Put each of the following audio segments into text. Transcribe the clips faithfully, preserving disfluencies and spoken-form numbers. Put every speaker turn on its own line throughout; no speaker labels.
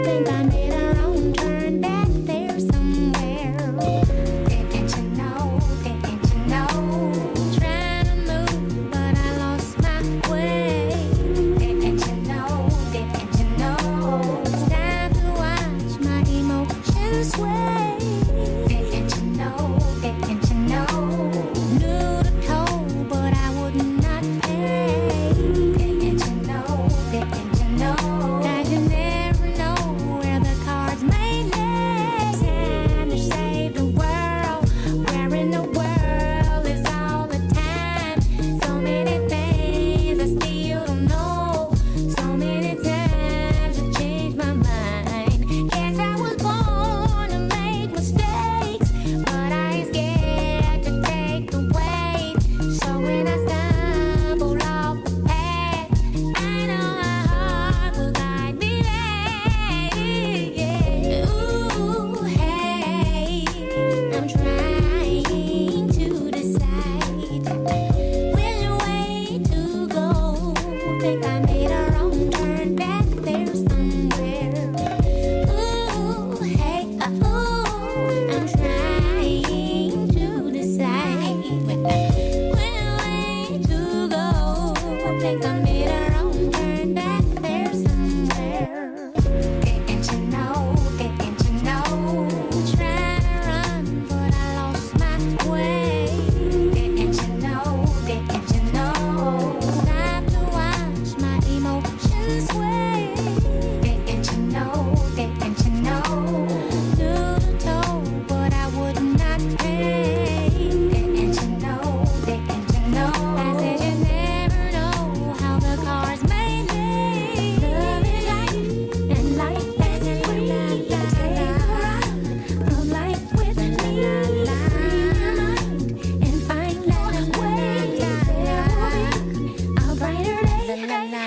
Think I made a wrong turn back there somewhere. Didn't you know? Didn't you know? Trying to move, but I lost my way. Didn't you know? Didn't you know? It's time to watch my emotions sway. Didn't you know? Didn't you know? Knew the toll, but I would not pay. Didn't you know? Didn't you know? That you never know where the cards may lay. Time to save the world. Where in the world is all the time? So many things I still don't know. So many times I changed my mind. Guess I was born to make mistakes, but I ain't scared to take the weight. So when I stumble off the path, I know my heart will guide me back. Ooh, hey, I'm trying to decide which way to go. Think I made a wrong turn back there somewhere. Ooh, hey, oh, I'm trying to decide which way to go. Think I made a wrong turn back there somewhere. Didn't you know? Didn't you know? Trying to run, but I lost my way. Didn't you know? Didn't you know? Time to watch my emotions sway. Didn't you know? Didn't you know? Knew the toll, but I would not pay. Didn't you know? Didn't you know? I said you never know how the cards may lay. Love is life, and life is free. Take a ride of life with me. Free your mind and find that way. There will be a brighter day.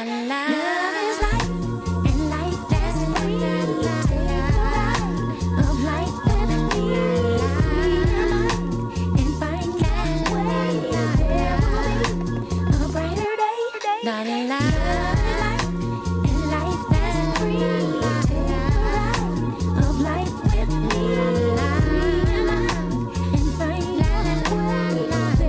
Love is life, and life is free. Take a ride of life with me. Free your mind and find that way. There will be a brighter day. Love is life, and life is free. Take a ride of life with me. Free your mind and find that way.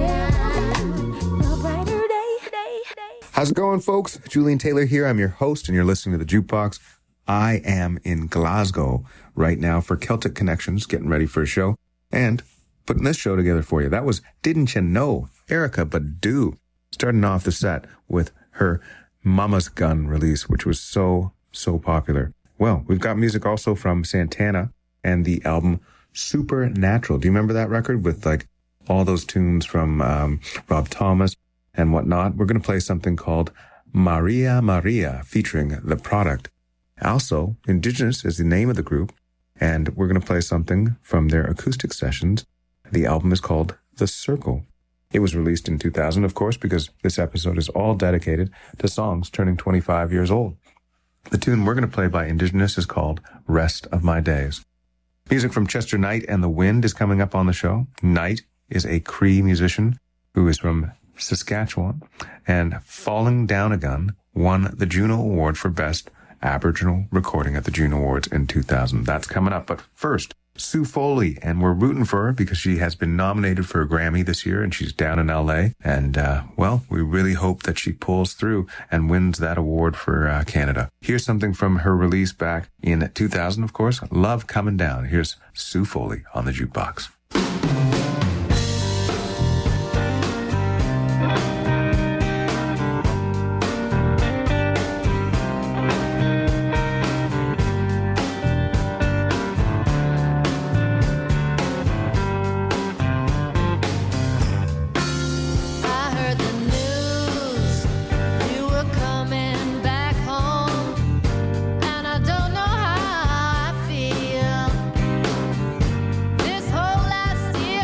There will be a brighter day.
How's it going, folks? Julian Taylor here. I'm your host, and you're listening to The Jukebox. I am in Glasgow right now for Celtic Connections, getting ready for a show, and putting this show together for you. That was Didn't You Know? Erykah Badu, starting off the set with her Mama's Gun release, which was so, so popular. Well, we've got music also from Santana and the album Supernatural. Do you remember that record with like all those tunes from um, Rob Thomas and whatnot? We're going to play something called Maria Maria featuring The Product. Also, Indigenous is the name of the group, and we're going to play something from their acoustic sessions. The album is called The Circle. It was released in two thousand, of course, because this episode is all dedicated to songs turning twenty-five years old. The tune we're going to play by Indigenous is called Rest of My Days. Music from Chester Knight and The Wind is coming up on the show. Knight is a Cree musician who is from Saskatchewan, and Falling Down a Gun won the Juno Award for Best Aboriginal Recording at the Juno Awards in two thousand. That's coming up. But first, Sue Foley, and we're rooting for her because she has been nominated for a Grammy this year, and she's down in L A. And, uh, well, we really hope that she pulls through and wins that award for uh, Canada. Here's something from her release back in two thousand, of course, Love Coming Down. Here's Sue Foley on the Jukebox.
This whole last year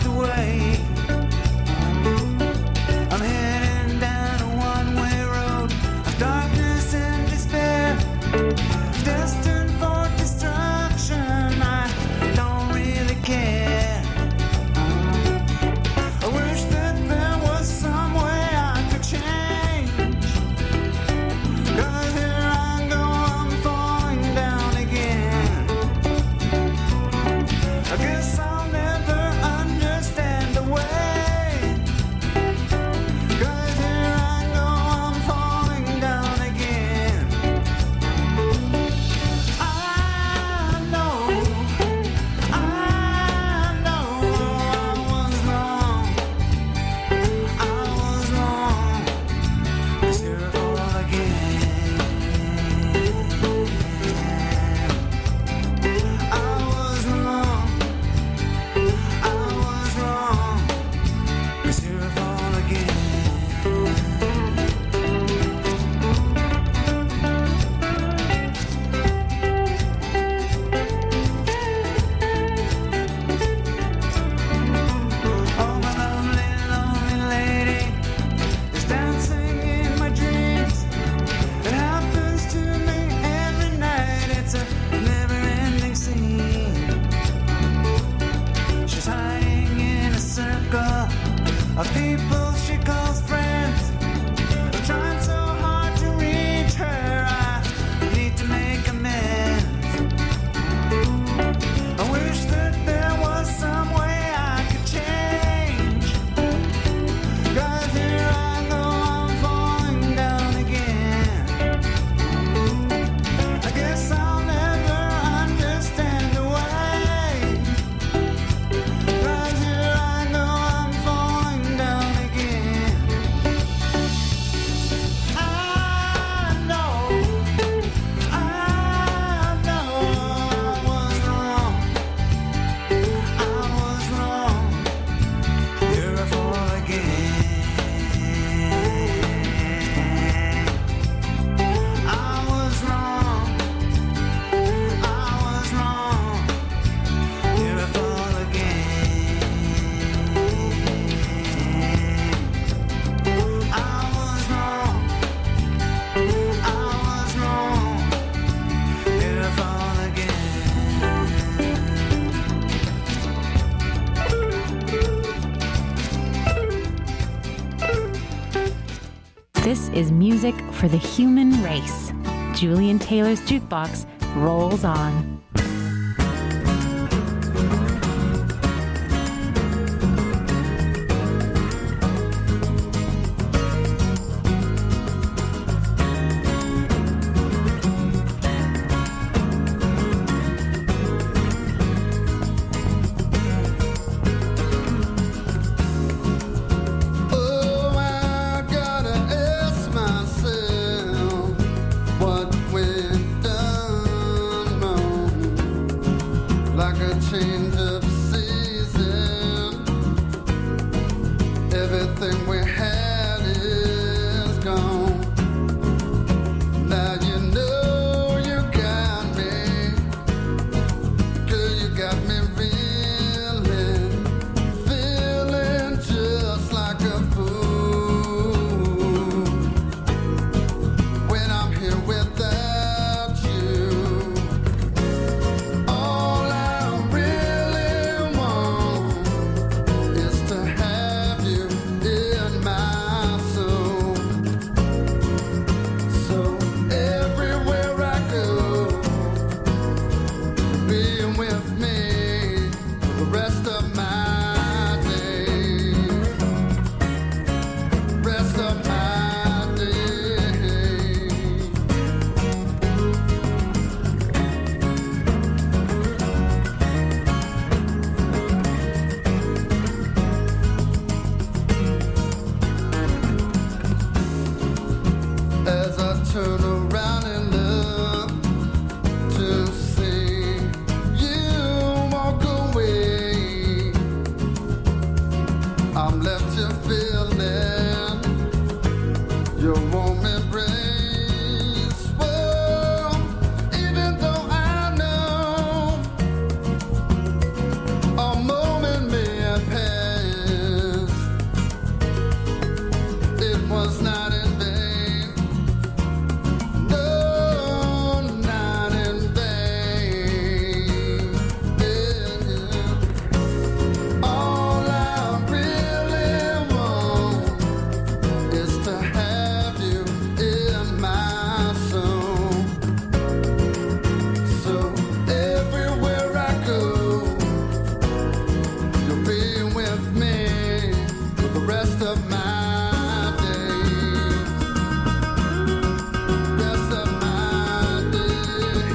the way. I'm heading down a one-way road of darkness and despair, destined for destruction. I don't really care. I wish that there was some way I could change. 'Cause here I go, I'm falling down again. I guess I'll never understand the way. 'Cause here I go, I'm falling down again. I know, I know I was wrong. I was wrong. It's your fault again. I was wrong. I was wrong. It's your fault again. Oh, my lovely, lonely lady is dancing in my dreams. It happens to me every night. It's a never-ending scene. She's hiding in a circle of people she calls friends. I'm trying so hard to reach her. I need to make amends. I wish that there was some way I could change. 'Cause here I go, I'm falling down again. I guess I'll never understand the way. 'Cause here I go, I'm falling down again. I know, I know I was wrong. I was wrong. Here I fall again. I was wrong. I was wrong. Here I fall again. I was wrong. I was wrong. Here I fall again.
This is music for the human race. Julian Taylor's Jukebox rolls on.
Oh, I gotta ask myself what went done wrong. Like a change of season, everything we had is gone. Now you know you got me, 'cause you got me feeling, feeling just like a fool. When I'm here without you, all I really want is to have you in my soul. So everywhere I go, being with me for the rest of my days, rest of my days. As I turn around and look to see you walk away, I'm left to feeling your warm embrace. Well, even though I know a moment may have passed,
of my days. Rest of my days.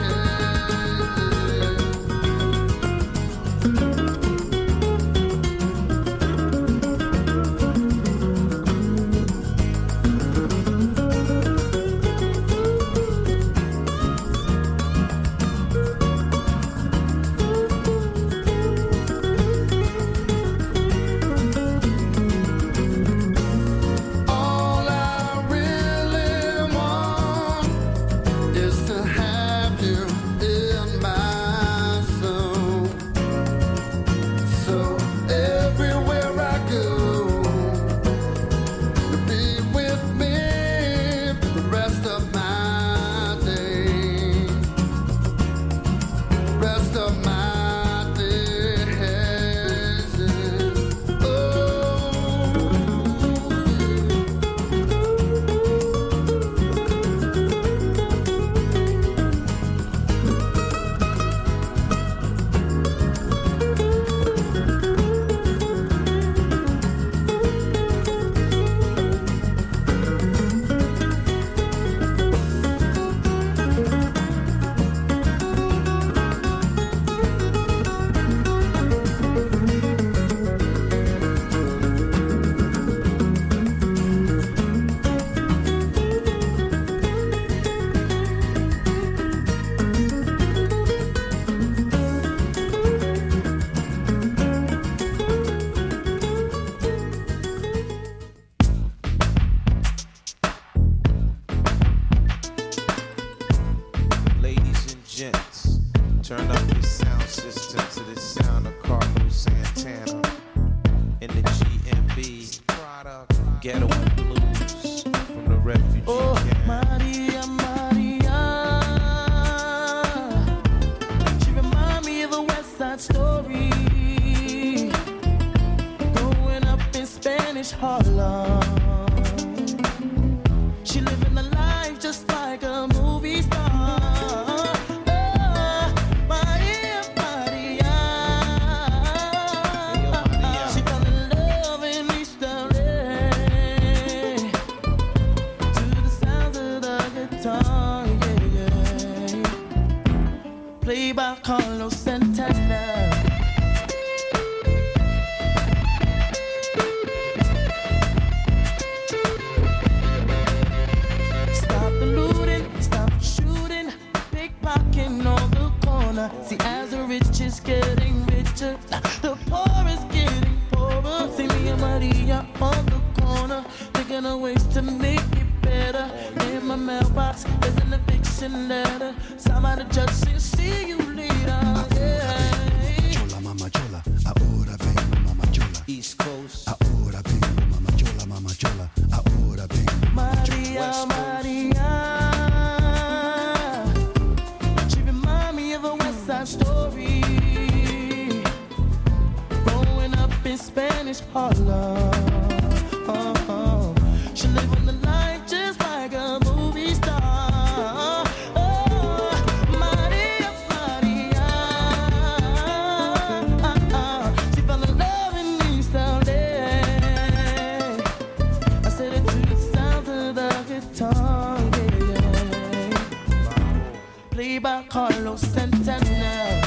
All I really want is to have you in my soul. So everywhere I go, be with me the rest of my days. Rest of my days. Oh.
Ladies and gents, turn up your sound system to the sound of Carlos Santana in the G M B Ghetto and Blues from the refugee
Oh,
camp.
Maria, Maria. She remind me of a West Side Story. Growing up in Spanish Harlem. She living the life just like a movie star. Oh, Maria, Maria. She fell in love in East L A. To the sounds of the guitar, yeah, yeah. Played by Carlos Santana. Stop the looting, stop the shooting, pickpocketing on the corner. See, as the rich is getting richer, the poor is getting poorer. See me and Maria on the corner, thinking of ways to make it better. In my mailbox, there's an eviction letter. Signed by the judge, saying, see you later. Yeah.
Chola, mama chola, ahora vengo, mama chola.
East Coast,
Ahora vengo, mama chola, mama chola. Ahora vengo, mama chola.
Maria,
West Coast.
Maria. She remind me of a West Side Story. Growing up in Spanish Harlem. Oh, she living the life just like a movie star. Oh, Maria, Maria. She fell in love in East L A. I said it to the sounds of the guitar, yeah. Played by Carlos Santana.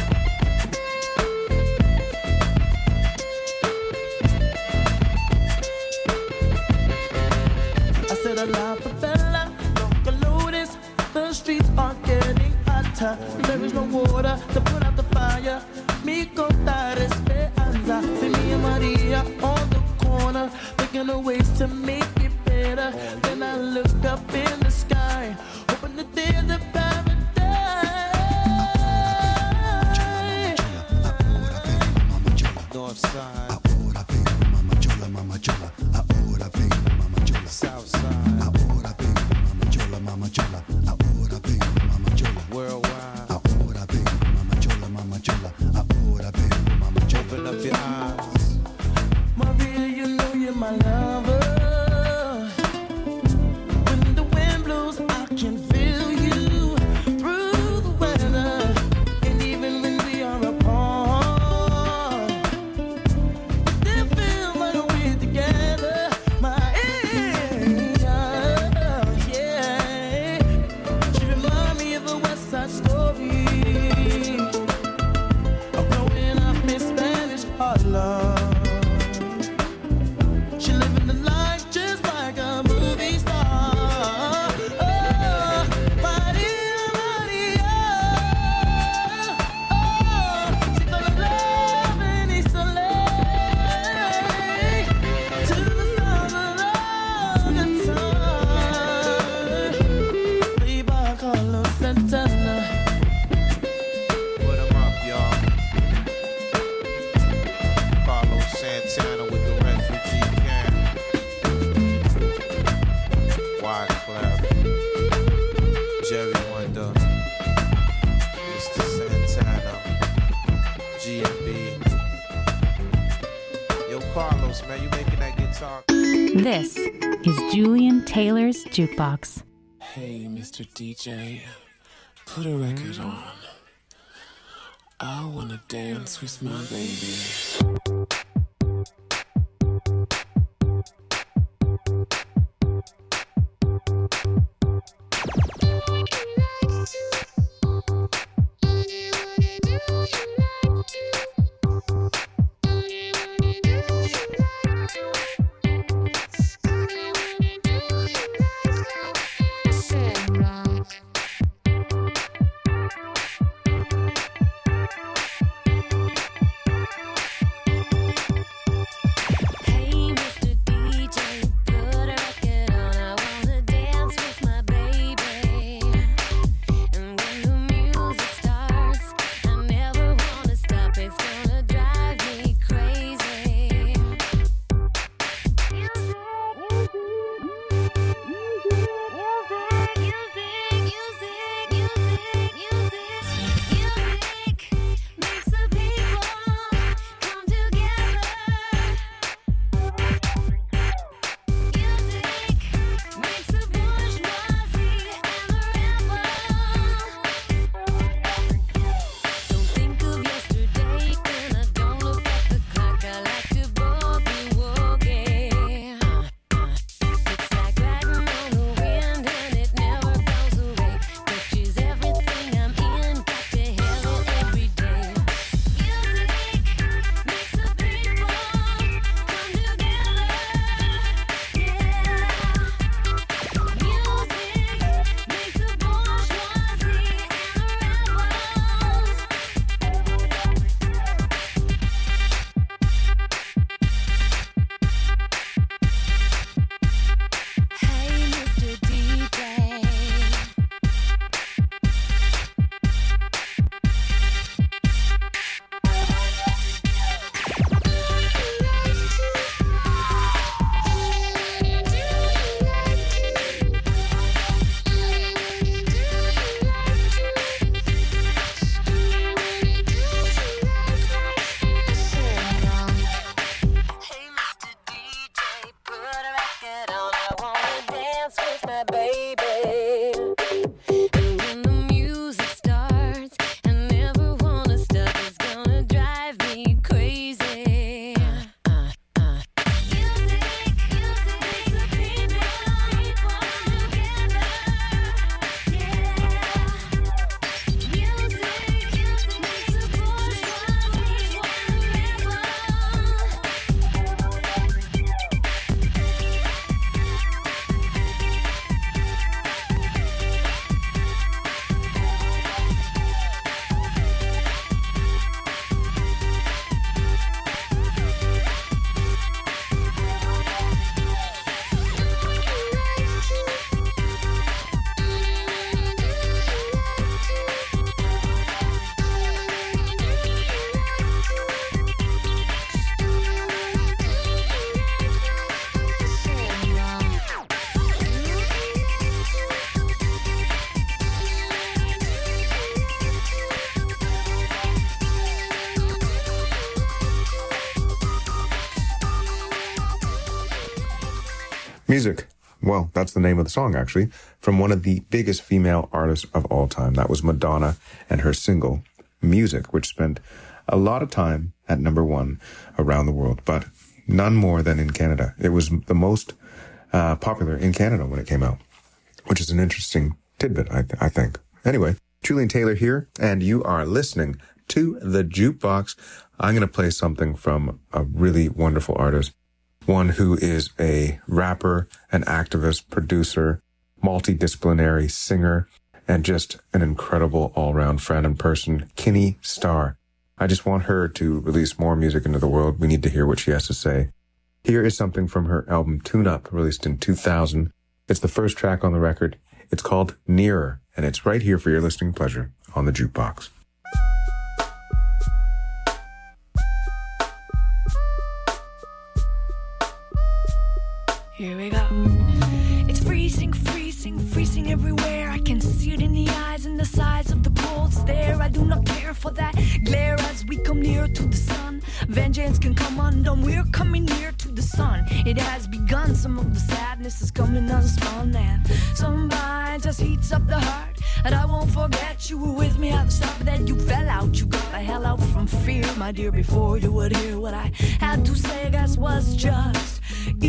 I said a la favela, local notice. The streets are getting hotter. There is no water to put out the fire. Mi contar esperanza. See me and Maria on the corner, thinking of ways to make it better. Then I look up in the sky, hoping that there's a paradise.
Ahora vengo, mama chola.
North Side,
Ahora vengo, mama chola, mama chola. Ahora vengo, mama chola.
South Side,
Ahora vengo, mama chola, mama chola. Ahora vengo, mama chola.
worldwide.
Ahora vengo, mama chola, mama chola. Ahora vengo, mama chola.
Open up your eyes.
Maria, you know you're my lover. When the wind blows, I can feel you through the weather. And even when we are apart,
Carlos, man, you making that guitar.
This is Julian Taylor's Jukebox.
Hey, Mister D J, put a record on. I wanna dance with my baby.
Music. Well, that's the name of the song, actually, from one of the biggest female artists of all time. That was Madonna and her single, Music, which spent a lot of time at number one around the world, but none more than in Canada. It was the most uh, popular in Canada when it came out, which is an interesting tidbit, I, th- I think. Anyway, Julian Taylor here, and you are listening to The Jukebox. I'm going to play something from a really wonderful artist, one who is a rapper, an activist, producer, multidisciplinary singer, and just an incredible all-round friend and person, Kinney Starr. I just want her to release more music into the world. We need to hear what she has to say. Here is something from her album Tune Up, released in two thousand. It's the first track on the record. It's called Nearer, and it's right here for your listening pleasure on The Jukebox.
Here we go. It's freezing, freezing. freezing, freezing everywhere. I can see it in the eyes and the size of the poles there. I do not care for that glare as we come near to the sun. Vengeance can come undone, we're coming near to the sun. It has begun, some of the sadness is coming unspun, and somebody just heats up the heart. And I won't forget you were with me at the start, but then you fell out. You got the hell out from fear, my dear, before you would hear what I had to say. I guess was just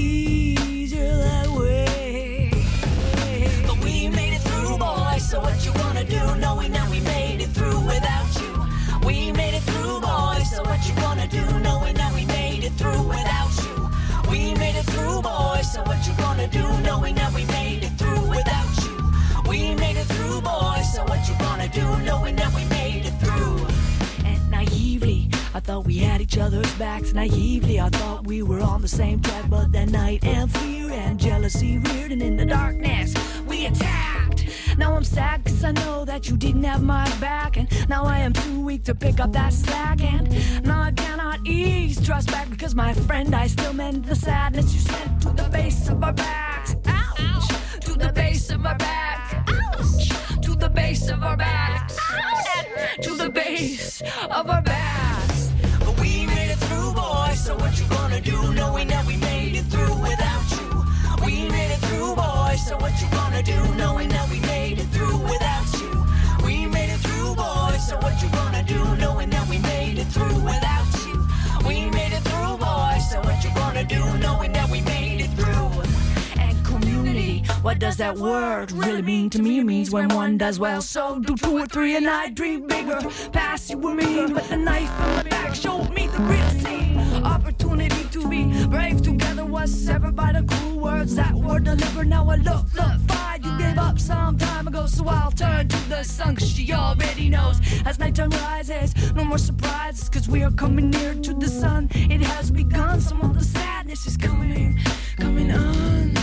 easier that way. But we made it through, boys, so what you gonna do knowing that we made it through without you? We made it through, boys, so what you gonna do knowing that we made it through without you? We made it through, boys, so what you gonna do knowing that we made it through without you? We made it through, boys, so what you gonna do knowing that we made it through? And naively, I thought we had each other's backs. Naively, I thought we were on the same track. But that night and fear and jealousy reared, and in the darkness we attacked. Now I'm sad cause I know that you didn't have my back, and now I am too weak to pick up that slack. And now I cannot ease trust back because my friend, I still mend the sadness you sent to the base of our backs. Ouch! To the base of our backs. Ouch! To the base of our backs. Ouch! To the base of our backs. But we made it through, boys, so what you gonna do knowing that we made it through without you? We made it through, boys, so what you gonna do knowing that we made it through without you? We made it through, boys, so what you gonna do knowing that we made it through without you? We made it through, boys, so what you gonna do knowing that we made it through? And community, what does that word really mean to me? It means when one does well, so do two or three, and I dream bigger. Past you were mean, but the knife from the back showed me the real scene. Opportunity to be brave together was severed by the cruel words that were delivered. Now I look, look, fine, you gave up some time ago, so I'll turn to the sun, cause she already knows. As nighttime rises, no more surprises, cause we are coming near to the sun. It has begun, some of the sadness is coming, coming on.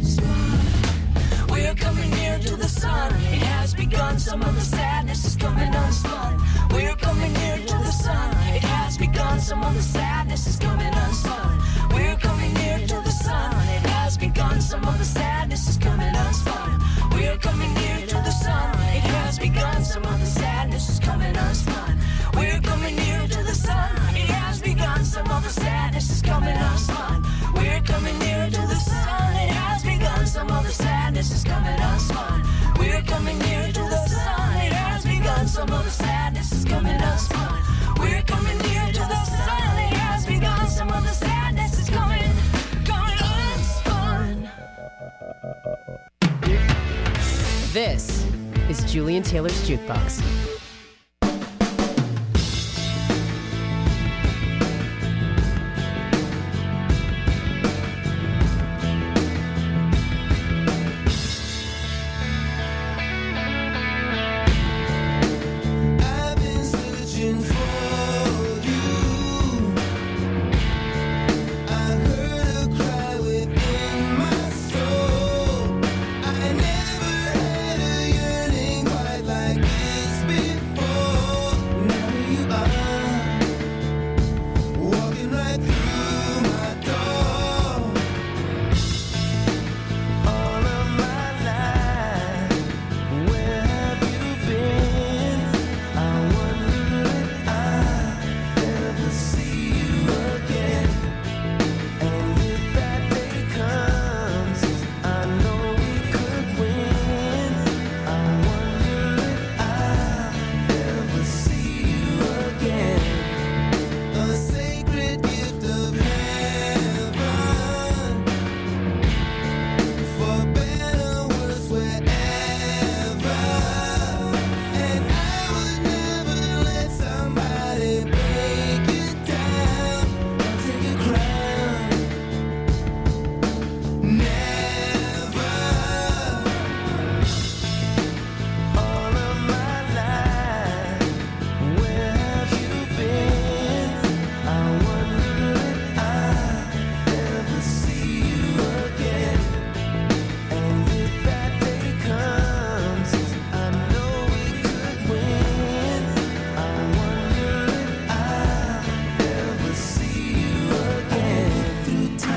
We're coming near to the sun. It has begun. Some of the sadness is coming unspun. We're coming near to the sun. It has begun. Some of the sadness is coming unspun. We're coming near to the sun. It has begun. Some of the sadness is coming unspun. We're coming near to the sun. It has begun. Some of the sadness is coming unspun. We're coming near to the sun. It has begun. Some of the sadness is coming unspun. We're coming near to the sun. It has begun. Some of the sadness is coming unspun. We're coming near to the sun. It has begun. Some of the sadness is coming unspun. We're coming near to the sun. It has begun. Some of the sadness is coming, coming unspun.
This is Julian Taylor's Jukebox.